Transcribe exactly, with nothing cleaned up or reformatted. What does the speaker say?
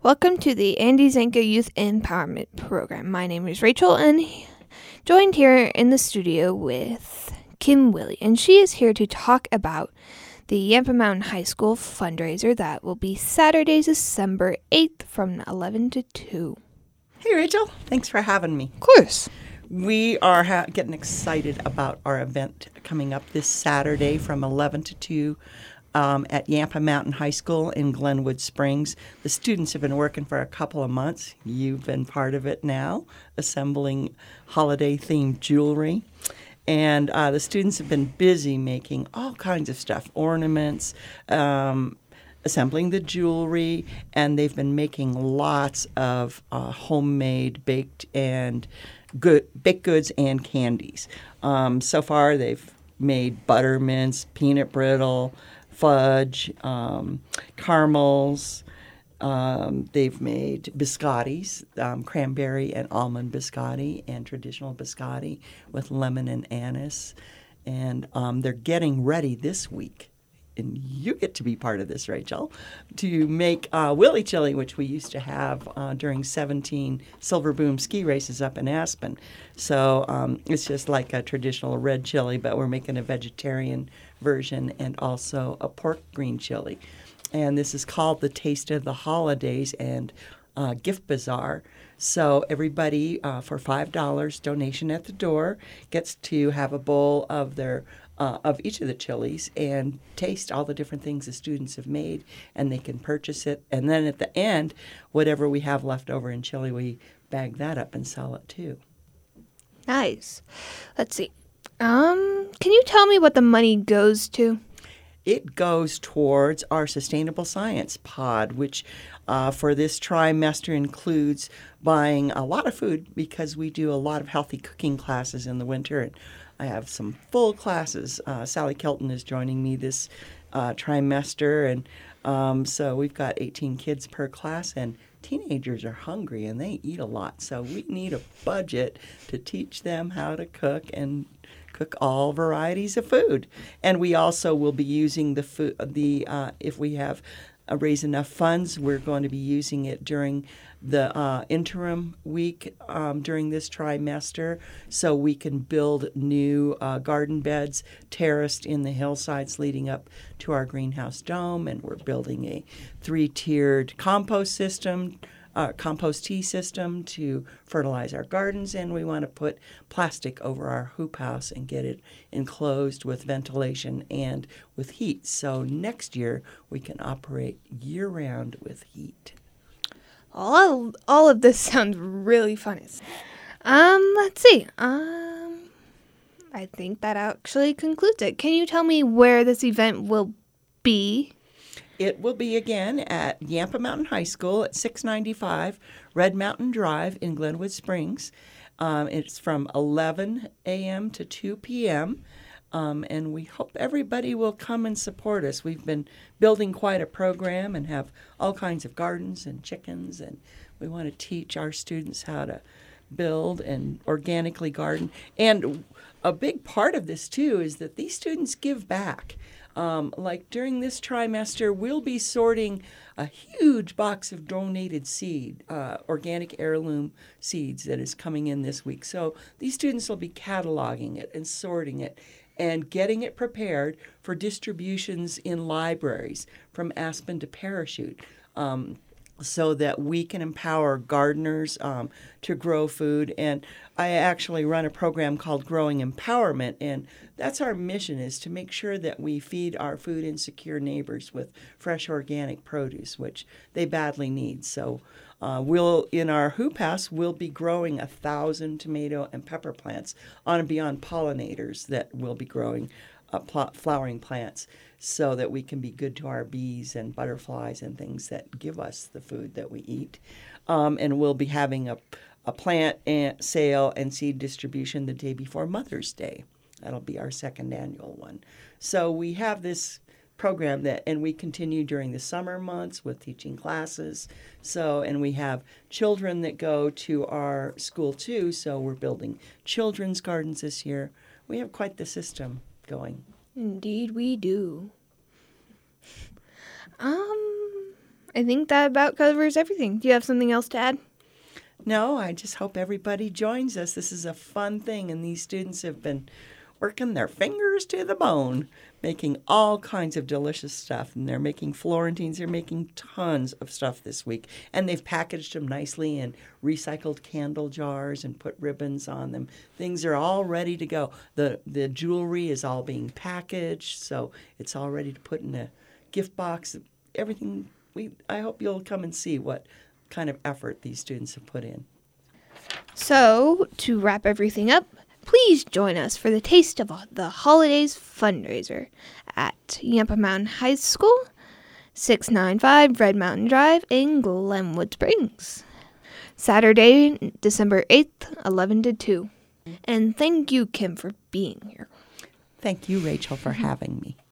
Welcome to the Andy Zanka Youth Empowerment Program. My name is Rachel, and joined here in the studio with Kim Willie, and she is here to talk about the Yampa Mountain High School fundraiser that will be Saturday, December eighth from eleven to two. Hey, Rachel. Thanks for having me. Of course. We are ha- getting excited about our event coming up this Saturday from eleven to two um, at Yampa Mountain High School in Glenwood Springs. The students have been working for a couple of months. You've been part of it now, assembling holiday-themed jewelry. And uh, the students have been busy making all kinds of stuff, ornaments, um, assembling the jewelry, and they've been making lots of uh, homemade baked and good baked goods and candies. Um, so far, they've made buttermints, peanut brittle, fudge, um, caramels. Um, they've made biscottis, um, cranberry and almond biscotti, and traditional biscotti with lemon and anise. And um, they're getting ready this week, and you get to be part of this, Rachel, to make uh, Willie chili, which we used to have uh, during seventeen Silver Boom ski races up in Aspen. So um, it's just like a traditional red chili, but we're making a vegetarian version and also a pork green chili. And this is called the Taste of the Holidays and uh, Gift Bazaar. So everybody, uh, for five dollars donation at the door, gets to have a bowl of their uh, of each of the chilies and taste all the different things the students have made, and they can purchase it. And then at the end, whatever we have left over in chili, we bag that up and sell it too. Nice. Let's see. Um, can you tell me what the money goes to? It goes towards our Sustainable Science Pod, which uh, for this trimester includes buying a lot of food because we do a lot of healthy cooking classes in the winter. And I have some full classes. Uh, Sally Kelton is joining me this uh, trimester, and um, so we've got eighteen kids per class, and teenagers are hungry and they eat a lot. So we need a budget to teach them how to cook and cook all varieties of food. And we also will be using the food, the uh, if we have uh, raised enough funds, we're going to be using it during the uh, interim week um, during this trimester, so we can build new uh, garden beds terraced in the hillsides leading up to our greenhouse dome. And we're building a three-tiered compost system, Uh, compost tea system to fertilize our gardens, and we want to put plastic over our hoop house and get it enclosed with ventilation and with heat. So next year we can operate year-round with heat. All all of this sounds really fun. Um, let's see. Um, I think that actually concludes it. Can you tell me where this event will be? It will be again at Yampa Mountain High School at six ninety-five Red Mountain Drive in Glenwood Springs. Um, it's from eleven a.m. to two p.m., um, and we hope everybody will come and support us. We've been building quite a program and have all kinds of gardens and chickens, and we want to teach our students how to build and organically garden. And a big part of this, too, is that these students give back. Um, like during this trimester, we'll be sorting a huge box of donated seed, uh, organic heirloom seeds that is coming in this week. So these students will be cataloging it and sorting it and getting it prepared for distributions in libraries from Aspen to Parachute. Um, so that we can empower gardeners um, to grow food. And I actually run a program called Growing Empowerment, and that's our mission, is to make sure that we feed our food insecure neighbors with fresh organic produce, which they badly need. So uh, we'll, in our hoop house, we'll be growing a thousand tomato and pepper plants on and beyond pollinators that will be growing uh, pl- flowering plants, so that we can be good to our bees and butterflies and things that give us the food that we eat. Um, and we'll be having a, a plant and sale and seed distribution the day before Mother's Day. That'll be our second annual one. So we have this program that, and we continue during the summer months with teaching classes. So, and we have children that go to our school too. So we're building children's gardens this year. We have quite the system going. Indeed we do. Um, I think that about covers everything. Do you have something else to add? No, I just hope everybody joins us. This is a fun thing, and these students have been working their fingers to the bone, making all kinds of delicious stuff. And they're making Florentines. They're making tons of stuff this week. And they've packaged them nicely in recycled candle jars and put ribbons on them. Things are all ready to go. The the jewelry is all being packaged, so it's all ready to put in a gift box. Everything. We I hope you'll come and see what kind of effort these students have put in. So, to wrap everything up, please join us for the Taste of the Holidays fundraiser at Yampa Mountain High School, six ninety-five Red Mountain Drive in Glenwood Springs. Saturday, December eighth, eleven to two. And thank you, Kim, for being here. Thank you, Rachel, for having me.